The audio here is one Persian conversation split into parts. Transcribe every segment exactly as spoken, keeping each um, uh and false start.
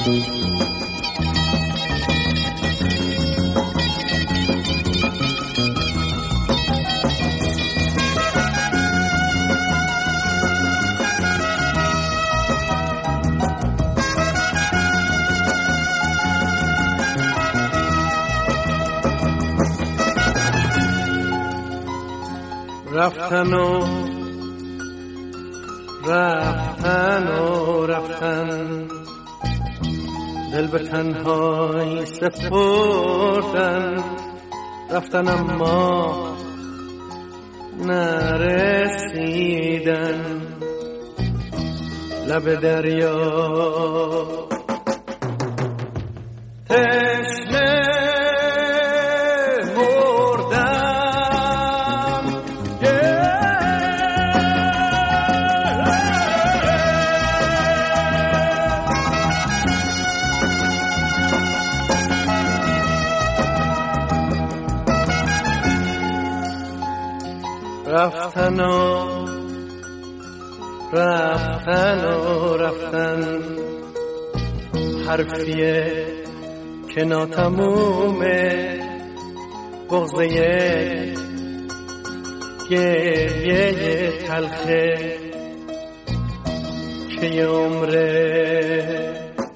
رفتن و رفتن و رفتن، دل به تنهایی سپردن. رفتن اما نرسیدن، لب دریا تشنه رفتن و رفتن و رفتن، حرفیه که ناتمومه، بغضه گریه تلخه که یه عمره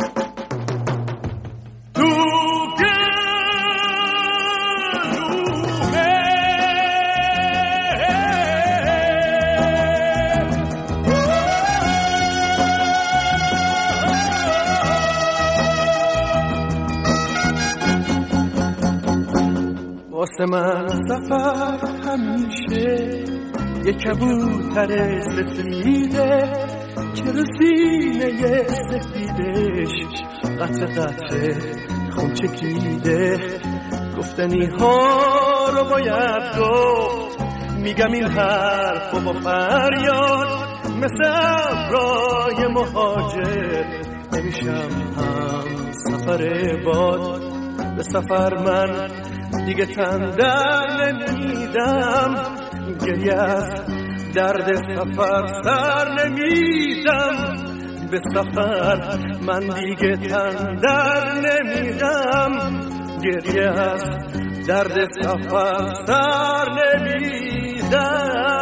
واسه من سفر همیشه یه کبوتر سفیده که رو سینه سفیدش قطع قطع خون چکیده. گفتنی ها رو باید گفت، میگم این حرف و با فریاد مثل ابرای مهاجر نمیشم هم سفر باد. به سفر من دیگه تن در نمیدم، گریه از درد سفر سر نمیدم. به سفر من دیگه تن در نمیدم، گریه از درد سفر سر نمیدم.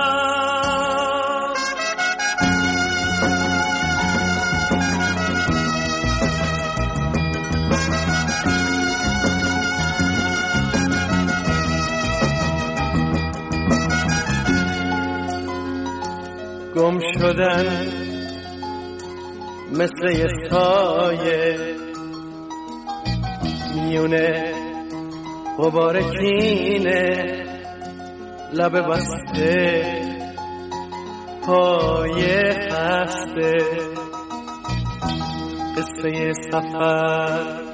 گم شدن مثل یه سایه میونه غبار کینه، لب بسته پای خسته، قصه سفر